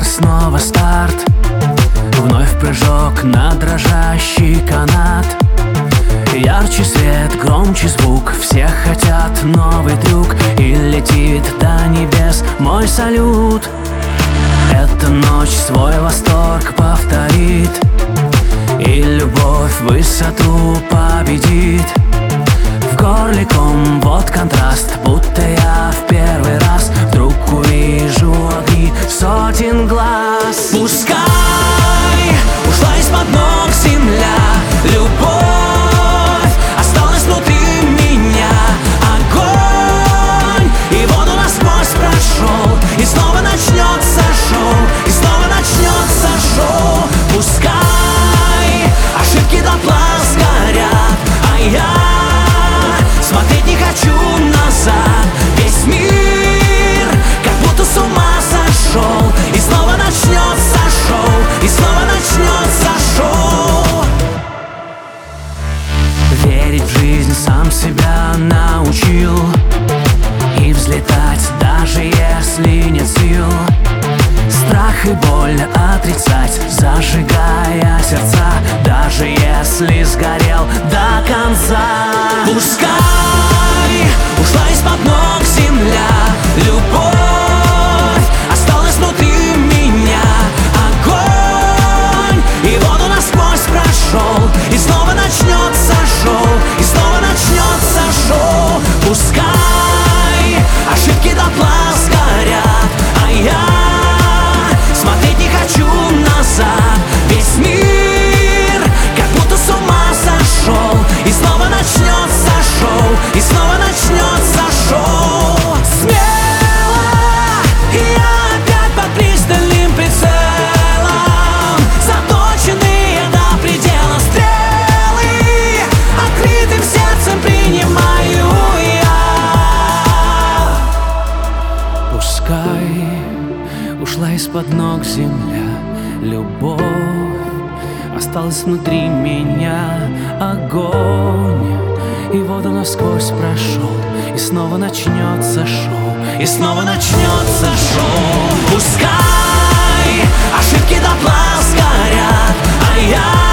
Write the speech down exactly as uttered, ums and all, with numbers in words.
снова старт, вновь прыжок на дрожащий канат. Ярче свет, громче звук, все хотят новый трюк, и летит до небес мой салют. Эта ночь свой восторг повторит, и любовь высоту победит. В горле ком, вот контраст, будто я в первый раз вдруг увижу огни сотен глаз. Пускай ушла из-под ног земля, любовь осталась внутри меня. Огонь и воду насквозь прошел, и снова начнется шоу, и снова начнется шоу. Пускай ошибки дотла сгорят, а я смотреть не хочу назад. Весь мир как будто с ума сошел, и снова начнется шоу, и снова начнется шоу. Верить в жизнь сам себя научил, и взлетать даже если нет сил. Страх и боль отрицать, зажигая сердца, даже если сгорел до конца. Пускай ушла из-под ног земля, любовь осталась внутри меня. Огонь и воду насквозь прошел, и снова начнется шоу, и снова начнется шоу. Пускай ошибки дотла сгорят, а я смотреть не хочу назад. Весь мир как будто с ума сошел, и снова начнется шоу, и снова начнется шоу. Смело я опять под пристальным прицелом, заточенные до предела стрелы, открытым сердцем принимаю я. Пускай ушла из-под ног земля, любовь осталась внутри меня. Огонь и воду насквозь прошел, и снова начнется шоу, и снова начнется шоу. Пускай ошибки дотла сгорят, а я